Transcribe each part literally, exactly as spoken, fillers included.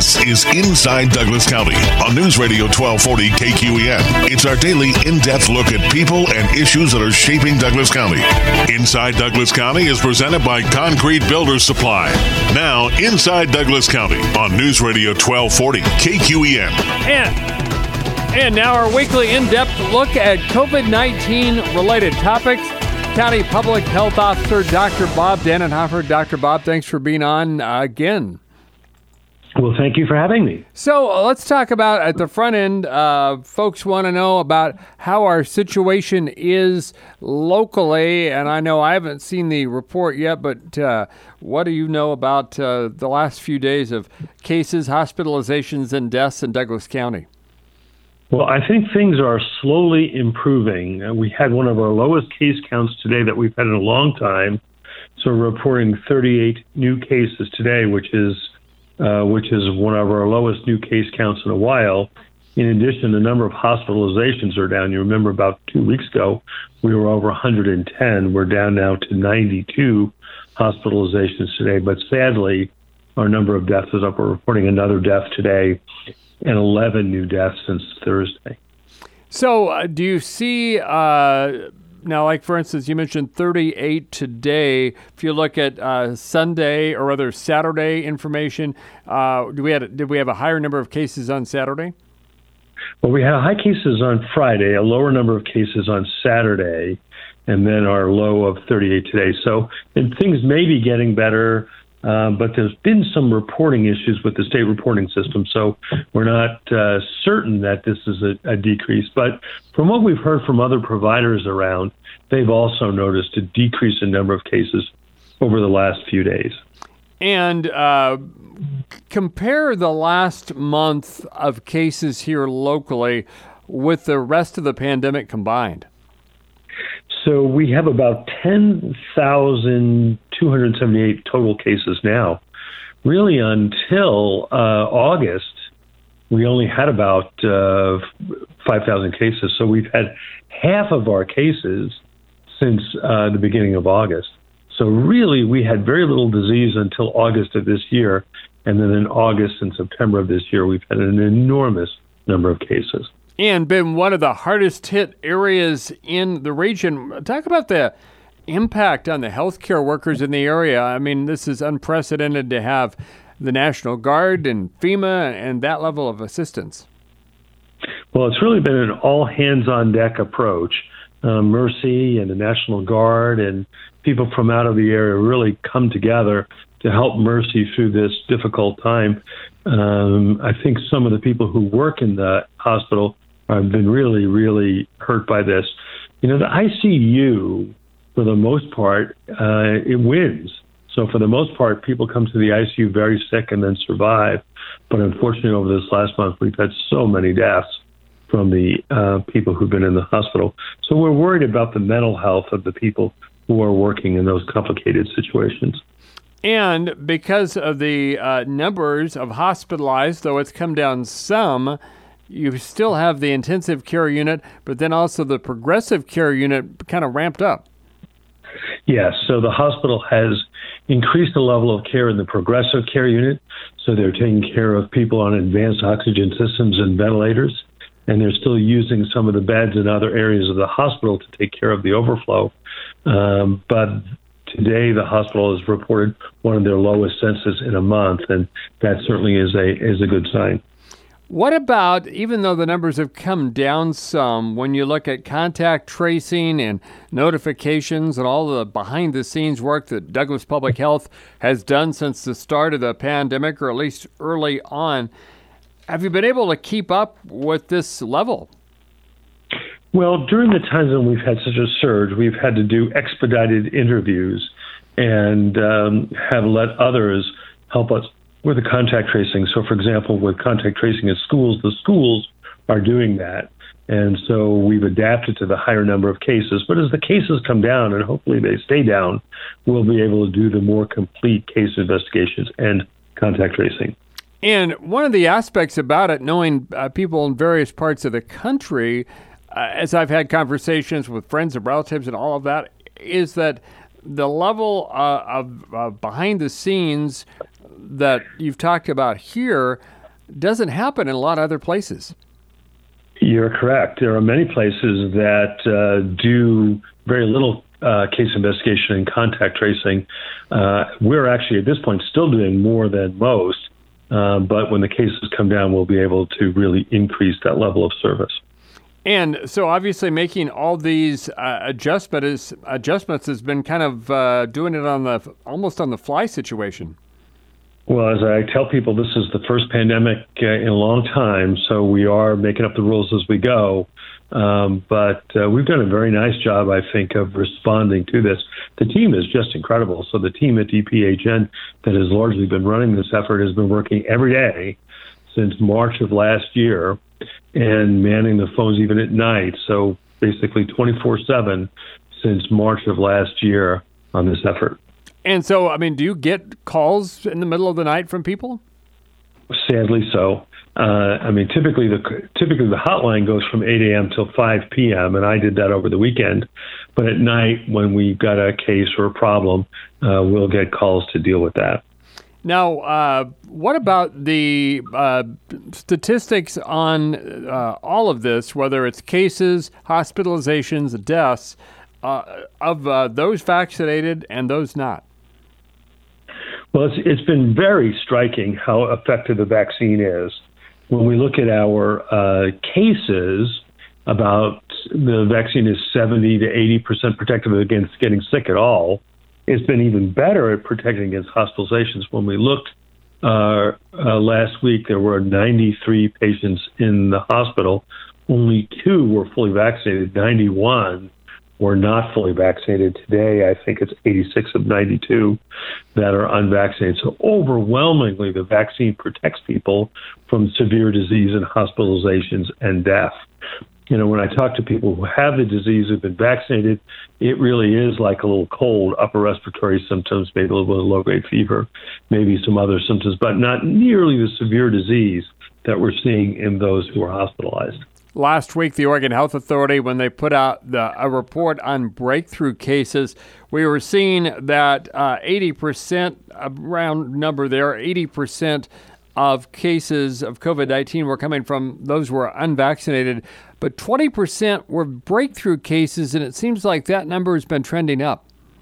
This is Inside Douglas County on News Radio twelve forty K Q E N. It's our daily in-depth look at people and issues that are shaping Douglas County. Inside Douglas County is presented by Concrete Builders Supply. Now, Inside Douglas County on News Radio twelve forty K Q E N. And, and now our weekly in-depth look at COVID nineteen related topics. County Public Health Officer Doctor Bob Dannenhofer. Doctor Bob, thanks for being on uh, again. Well, thank you for having me. So uh, let's talk about at the front end. Uh, folks want to know about how our situation is locally, and I know I haven't seen the report yet, but uh, what do you know about uh, the last few days of cases, hospitalizations, and deaths in Douglas County? Well, I think things are slowly improving. Uh, we had one of our lowest case counts today that we've had in a long time. So we're reporting thirty-eight new cases today, which is uh, which is one of our lowest new case counts in a while. In addition, the number of hospitalizations are down. You remember about two weeks ago, we were over one hundred ten. We're down now to ninety-two hospitalizations today. But sadly, our number of deaths is up. We're reporting another death today and eleven new deaths since Thursday. So uh, do you see, uh, now, like, for instance, you mentioned thirty-eight today. If you look at uh, Sunday or rather Saturday information, uh, do we had, did we have a higher number of cases on Saturday? Well, we had high cases on Friday, a lower number of cases on Saturday, and then our low of thirty-eight today. So and things may be getting better. Uh, but there's been some reporting issues with the state reporting system, so we're not uh, certain that this is a, a decrease. But from what we've heard from other providers around, they've also noticed a decrease in number of cases over the last few days. And uh, compare the last month of cases here locally with the rest of the pandemic combined. So we have about ten thousand two hundred seventy-eight total cases now. Really, until uh, August, we only had about uh, five thousand cases. So we've had half of our cases since uh, the beginning of August. So really, we had very little disease until August of this year. And then in August and September of this year, we've had an enormous number of cases. And been one of the hardest hit areas in the region. Talk about the impact on the healthcare workers in the area. I mean, this is unprecedented to have the National Guard and FEMA and that level of assistance. Well, it's really been an all-hands-on-deck approach. Uh, Mercy and the National Guard and people from out of the area really come together to help Mercy through this difficult time. Um, I think some of the people who work in the hospital have been really, really hurt by this. You know, the I C U, for the most part, uh, it wins. So for the most part, people come to the I C U very sick and then survive. But unfortunately, over this last month, we've had so many deaths from the uh, people who've been in the hospital. So we're worried about the mental health of the people who are working in those complicated situations. And because of the uh, numbers of hospitalized, though it's come down some, you still have the intensive care unit, but then also the progressive care unit kind of ramped up. Yes, so the hospital has increased the level of care in the progressive care unit. So they're taking care of people on advanced oxygen systems and ventilators, and they're still using some of the beds in other areas of the hospital to take care of the overflow. Um, but today, the hospital has reported one of their lowest census in a month, and that certainly is a is a good sign. What about, even though the numbers have come down some, when you look at contact tracing and notifications and all the behind-the-scenes work that Douglas Public Health has done since the start of the pandemic, or at least early on, have you been able to keep up with this level? Well, during the times when we've had such a surge, we've had to do expedited interviews and um, have let others help us with the contact tracing. So, for example, with contact tracing at schools, the schools are doing that. And so we've adapted to the higher number of cases. But as the cases come down, and hopefully they stay down, we'll be able to do the more complete case investigations and contact tracing. And one of the aspects about it, knowing uh, people in various parts of the country, uh, as I've had conversations with friends and relatives and all of that, is that the level uh, of uh, behind the scenes that you've talked about here doesn't happen in a lot of other places. You're correct. There are many places that uh, do very little uh, case investigation and contact tracing. Uh, we're actually at this point still doing more than most, uh, but when the cases come down, we'll be able to really increase that level of service. And so obviously making all these uh, adjustment is, adjustments has been kind of uh, doing it on the almost on the fly situation. Well, as I tell people, this is the first pandemic uh, in a long time, so we are making up the rules as we go. Um, but uh, we've done a very nice job, I think, of responding to this. The team is just incredible. So the team at D P H N that has largely been running this effort has been working every day since March of last year and manning the phones even at night. So basically twenty-four seven since March of last year on this effort. And so, I mean, do you get calls in the middle of the night from people? Sadly so. Uh, I mean, typically the typically the hotline goes from eight a.m. till five p.m., and I did that over the weekend. But at night, when we've got a case or a problem, uh, we'll get calls to deal with that. Now, uh, what about the uh, statistics on uh, all of this, whether it's cases, hospitalizations, deaths, uh, of uh, those vaccinated and those not? Well, it's, it's been very striking how effective the vaccine is. When we look at our uh, cases, about the vaccine is seventy to eighty percent protective against getting sick at all. It's been even better at protecting against hospitalizations. When we looked uh, uh, last week, there were ninety-three patients in the hospital. Only two were fully vaccinated. ninety-one were not fully vaccinated. Today, I think it's eighty-six of ninety-two that are unvaccinated. So overwhelmingly, the vaccine protects people from severe disease and hospitalizations and death. You know, when I talk to people who have the disease, who've been vaccinated, it really is like a little cold, upper respiratory symptoms, maybe a little bit of low-grade fever, maybe some other symptoms, but not nearly the severe disease that we're seeing in those who are hospitalized. Last week, the Oregon Health Authority, when they put out the, a report on breakthrough cases, we were seeing that uh, eighty percent, a round number there, eighty percent of cases of COVID nineteen were coming from those who were unvaccinated, but twenty percent were breakthrough cases, and it seems like that number has been trending up.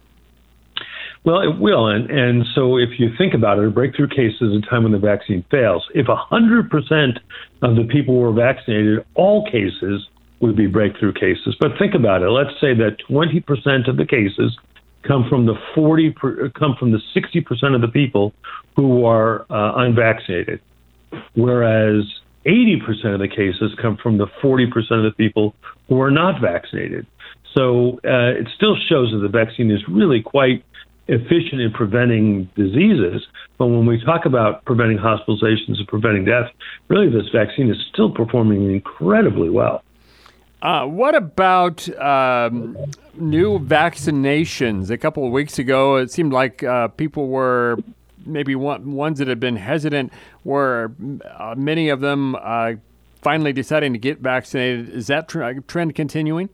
Well, it will, and, and so if you think about it, a breakthrough case is a time when the vaccine fails. If one hundred percent of the people were vaccinated, all cases would be breakthrough cases. But think about it. Let's say that twenty percent of the cases come from the forty per, come from the sixty percent of the people who are uh, unvaccinated, whereas eighty percent of the cases come from the forty percent of the people who are not vaccinated. So uh, it still shows that the vaccine is really quite efficient in preventing diseases. But when we talk about preventing hospitalizations and preventing death, really this vaccine is still performing incredibly well. Uh, what about um, new vaccinations? A couple of weeks ago, it seemed like uh, people were maybe one, ones that had been hesitant, were uh, many of them uh, finally deciding to get vaccinated. Is that tr- trend continuing?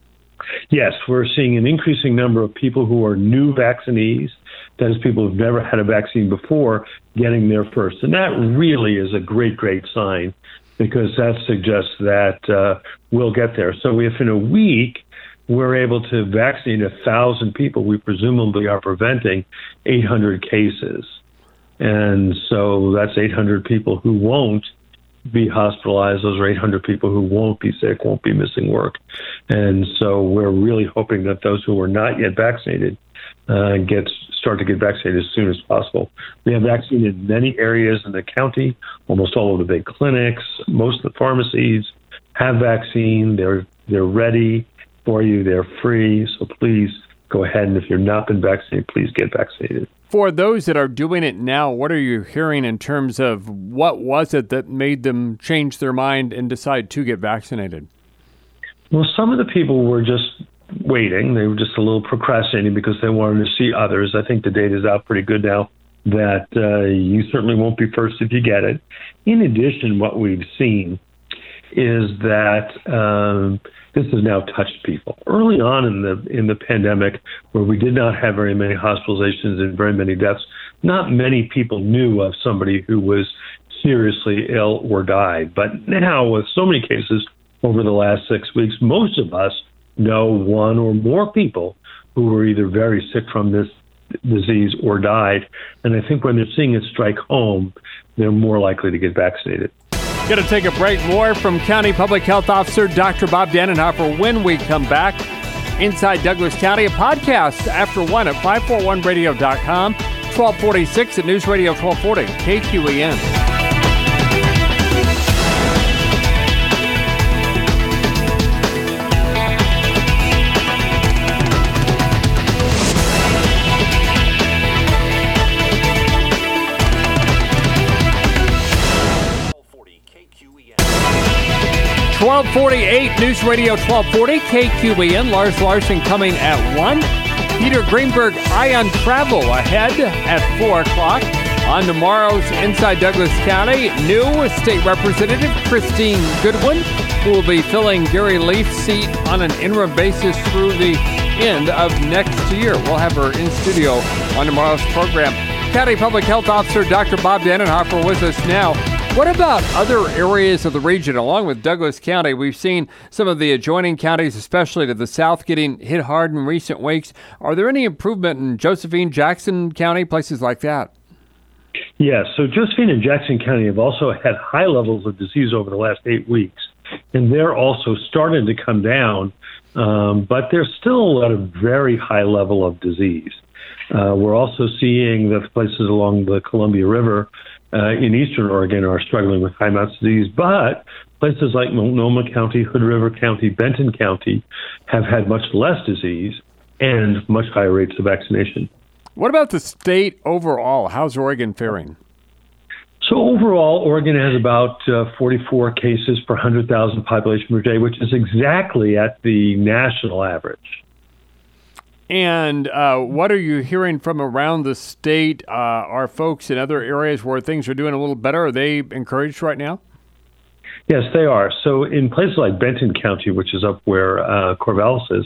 Yes, we're seeing an increasing number of people who are new vaccinees, that is, people who've never had a vaccine before, getting there first. And that really is a great, great sign, because that suggests that uh, we'll get there. So if in a week we're able to vaccinate one thousand people, we presumably are preventing eight hundred cases. And so that's eight hundred people who won't be hospitalized. Those are eight hundred people who won't be sick, won't be missing work. And so we're really hoping that those who are not yet vaccinated uh, get start to get vaccinated as soon as possible. We have vaccine in many areas in the county. Almost all of the big clinics, most of the pharmacies have vaccine. They're they're ready for you. They're free. So please go ahead, and if you've not been vaccinated, please get vaccinated. For those that are doing it now, what are you hearing in terms of what was it that made them change their mind and decide to get vaccinated? Well, some of the people were just waiting. They were just a little procrastinating because they wanted to see others. I think the data is out pretty good now that uh, you certainly won't be first if you get it. In addition, what we've seen is that um, this has now touched people. Early on in the in the pandemic, where we did not have very many hospitalizations and very many deaths, not many people knew of somebody who was seriously ill or died. But now, with so many cases over the last six weeks, most of us know one or more people who were either very sick from this disease or died. And I think when they're seeing it strike home, they're more likely to get vaccinated. Going to take a break. More from County Public Health Officer Doctor Bob Dannenhofer when we come back. Inside Douglas County, a podcast after one at five forty-one radio dot com, twelve forty-six at News Radio twelve forty, K Q E N. twelve forty-eight News Radio twelve forty, K Q E N. Lars Larson coming at one. Peter Greenberg, Eye on Travel ahead at four o'clock. On tomorrow's Inside Douglas County, new State Representative Christine Goodwin, who will be filling Gary Leaf's seat on an interim basis through the end of next year. We'll have her in studio on tomorrow's program. County Public Health Officer Doctor Bob Dannenhofer with us now. What about other areas of the region? Along with Douglas County, we've seen some of the adjoining counties, especially to the south, getting hit hard in recent weeks. Are there any improvement in Josephine, Jackson County, places like that? Yes. So Josephine and Jackson County have also had high levels of disease over the last eight weeks, and they're also starting to come down, um, but there's still at a very high level of disease. Uh, we're also seeing the places along the Columbia River Uh, in eastern Oregon are struggling with high amounts of disease, but places like Multnomah County, Hood River County, Benton County have had much less disease and much higher rates of vaccination. What about the state overall? How's Oregon faring? So overall, Oregon has about uh, forty-four cases per one hundred thousand population per day, which is exactly at the national average. And uh, what are you hearing from around the state? Uh, are folks in other areas where things are doing a little better, are they encouraged right now? Yes, they are. So in places like Benton County, which is up where uh, Corvallis is,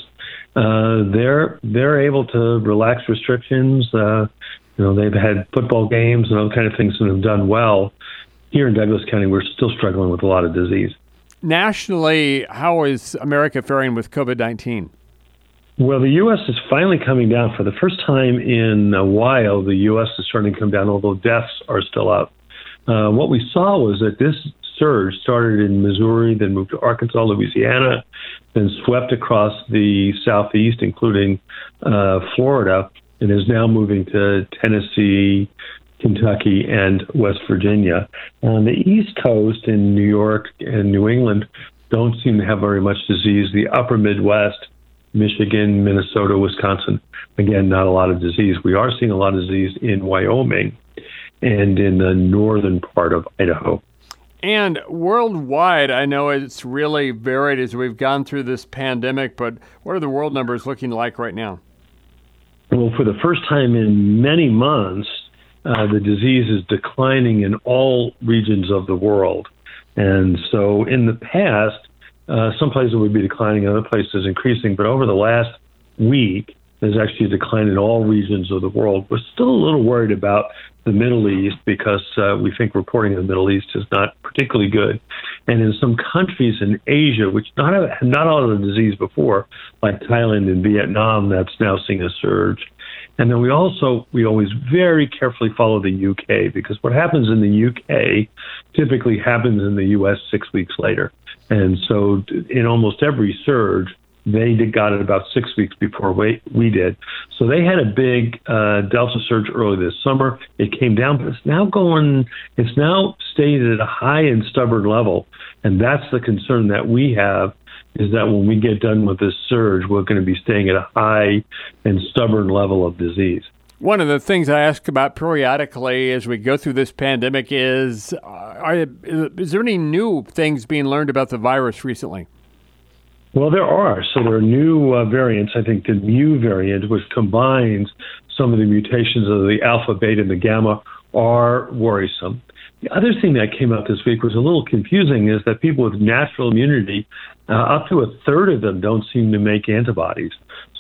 uh, they're they're able to relax restrictions. Uh, you know, they've had football games and other kind of things that have done well. Here in Douglas County, we're still struggling with a lot of disease. Nationally, how is America faring with COVID nineteen? Well, the U S is finally coming down. For the first time in a while, the U S is starting to come down, although deaths are still up. Uh, what we saw was that this surge started in Missouri, then moved to Arkansas, Louisiana, then swept across the southeast, including uh, Florida, and is now moving to Tennessee, Kentucky, and West Virginia. On the East Coast in New York and New England don't seem to have very much disease. The upper Midwest, Michigan, Minnesota, Wisconsin, again, not a lot of disease. We are seeing a lot of disease in Wyoming and in the northern part of Idaho. And worldwide, I know it's really varied as we've gone through this pandemic, but what are the world numbers looking like right now? Well, for the first time in many months, uh, the disease is declining in all regions of the world. And so in the past, Uh, some places would be declining, other places increasing. But over the last week, there's actually a decline in all regions of the world. We're still a little worried about the Middle East because uh, we think reporting in the Middle East is not particularly good. And in some countries in Asia, which not have not all of the disease before, like Thailand and Vietnam, that's now seeing a surge. And then we also, we always very carefully follow the U K, because what happens in the U K typically happens in the U S six weeks later. And so in almost every surge, they did, got it about six weeks before we, we did. So they had a big uh, Delta surge early this summer. It came down, but it's now going, it's now stayed at a high and stubborn level. And that's the concern that we have, is that when we get done with this surge, we're going to be staying at a high and stubborn level of disease. One of the things I ask about periodically as we go through this pandemic is, uh, are, is there any new things being learned about the virus recently? Well, there are. So there are new uh, variants. I think the Mu variant, which combines some of the mutations of the alpha, beta, and the gamma, are worrisome. The other thing that came out this week was a little confusing, is that people with natural immunity, uh, up to a third of them don't seem to make antibodies.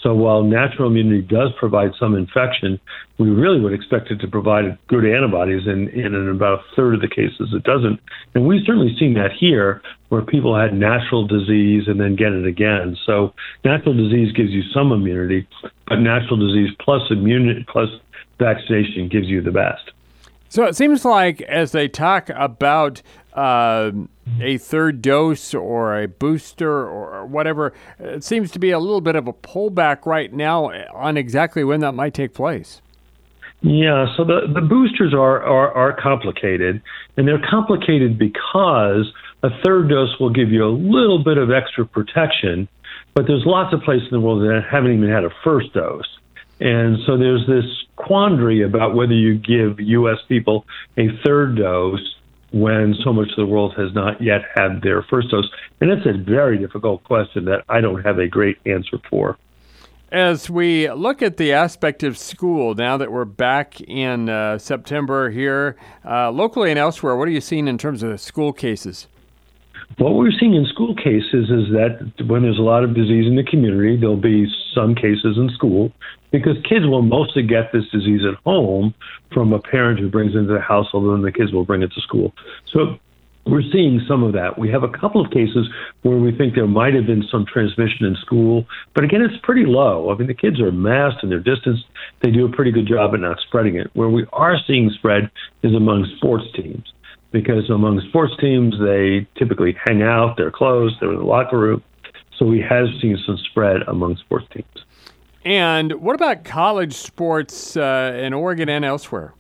So while natural immunity does provide some infection, we really would expect it to provide good antibodies, and, and in about a third of the cases it doesn't. And we've certainly seen that here, where people had natural disease and then get it again. So natural disease gives you some immunity, but natural disease plus immunity plus vaccination gives you the best. So it seems like as they talk about uh, a third dose or a booster or whatever, it seems to be a little bit of a pullback right now on exactly when that might take place. Yeah, so the, the boosters are, are, are complicated, and they're complicated because a third dose will give you a little bit of extra protection, but there's lots of places in the world that haven't even had a first dose. And so there's this quandary about whether you give U S people a third dose when so much of the world has not yet had their first dose. And it's a very difficult question that I don't have a great answer for. As we look at the aspect of school, now that we're back in uh, September here, uh, locally and elsewhere, what are you seeing in terms of school cases? What we're seeing in school cases is that when there's a lot of disease in the community, there'll be some cases in school, because kids will mostly get this disease at home from a parent who brings it into the household, and then the kids will bring it to school. So we're seeing some of that. We have a couple of cases where we think there might have been some transmission in school, but again, it's pretty low. I mean, the kids are masked and they're distanced. They do a pretty good job at not spreading it. Where we are seeing spread is among sports teams, because among sports teams, they typically hang out, they're closed, they're in the locker room. So we have seen some spread among sports teams. And what about college sports uh, in Oregon and elsewhere?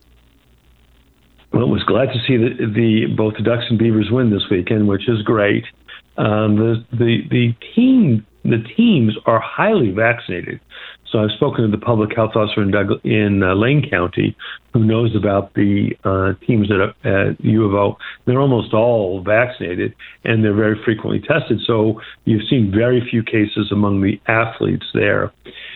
Well, I was glad to see the, the both the Ducks and Beavers win this weekend, which is great. Um, the the the team the teams are highly vaccinated. So I've spoken to the public health officer in, Doug, in uh, Lane County, who knows about the uh, teams at, at U of O. They're almost all vaccinated, and they're very frequently tested. So you've seen very few cases among the athletes there,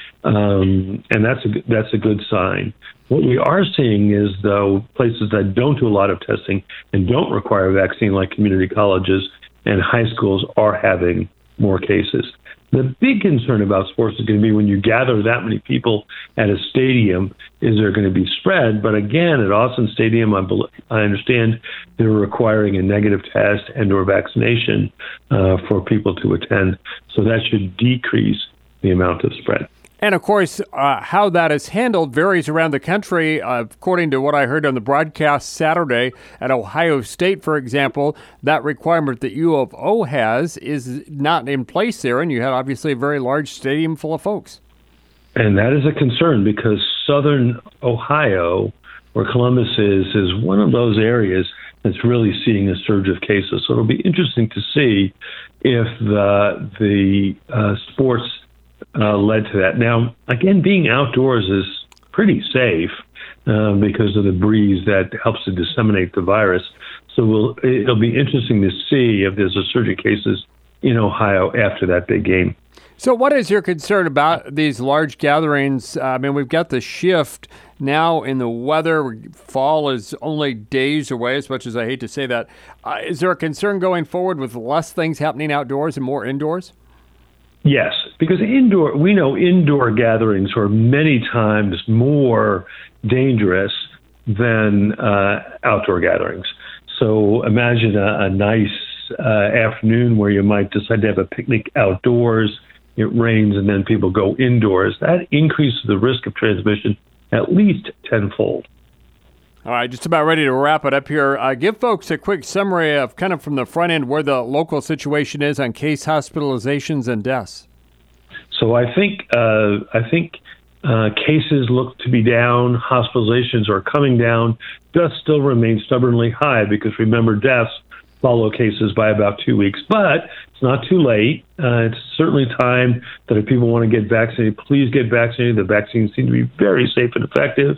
um, and that's a that's a good sign. What we are seeing is, though, places that don't do a lot of testing and don't require a vaccine, like community colleges and high schools, are having more cases. The big concern about sports is going to be when you gather that many people at a stadium, is there going to be spread? But again, at Austin Stadium, I, believe, I understand they're requiring a negative test and or vaccination uh, for people to attend. So that should decrease the amount of spread. And, of course, uh, how that is handled varies around the country. Uh, according to what I heard on the broadcast Saturday at Ohio State, for example, that requirement that U of O has is not in place there, and you had obviously a very large stadium full of folks. And that is a concern, because southern Ohio, where Columbus is, is one of those areas that's really seeing a surge of cases. So it'll be interesting to see if the, the uh, sports Uh, led to that. Now, again, being outdoors is pretty safe uh, because of the breeze that helps to disseminate the virus. So we'll, it'll be interesting to see if there's a surge of cases in Ohio after that big game. So what is your concern about these large gatherings? Uh, I mean, we've got the shift now in the weather. Fall is only days away, as much as I hate to say that. Uh, is there a concern going forward with less things happening outdoors and more indoors? Yes, because indoor, we know indoor gatherings are many times more dangerous than uh, outdoor gatherings. So imagine a, a nice uh, afternoon where you might decide to have a picnic outdoors, it rains, and then people go indoors. That increases the risk of transmission at least tenfold. All right, just about ready to wrap it up here. Uh, give folks a quick summary of kind of from the front end where the local situation is on case hospitalizations and deaths. So I think uh, I think uh, cases look to be down. Hospitalizations are coming down. Deaths still remain stubbornly high, because remember, deaths follow cases by about two weeks. But it's not too late. Uh, it's certainly time that if people want to get vaccinated, please get vaccinated. The vaccines seem to be very safe and effective.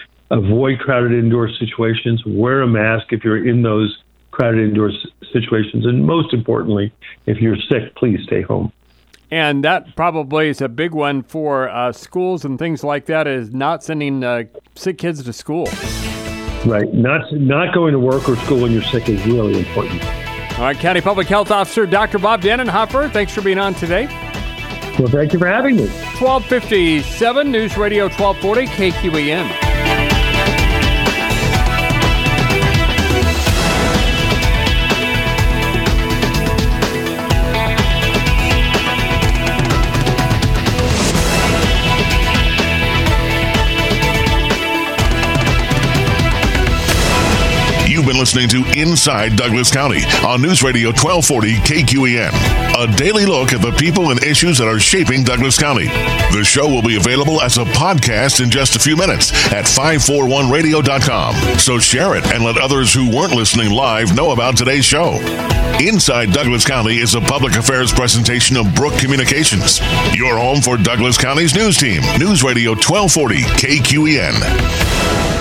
Avoid crowded indoor situations. Wear a mask if you're in those crowded indoor situations. And most importantly, if you're sick, please stay home. And that probably is a big one for uh, schools and things like that, is not sending uh, sick kids to school. Right. Not, not going to work or school when you're sick is really important. All right, County Public Health Officer Doctor Bob Dannenhofer, thanks for being on today. Well, thank you for having me. twelve fifty-seven News Radio twelve forty K Q E N. You've been listening to Inside Douglas County on News Radio twelve forty K Q E N, a daily look at the people and issues that are shaping Douglas County. The show will be available as a podcast in just a few minutes at five forty-one radio dot com. So share it and let others who weren't listening live know about today's show. Inside Douglas County is a public affairs presentation of Brook Communications, your home for Douglas County's news team. News Radio twelve forty K Q E N.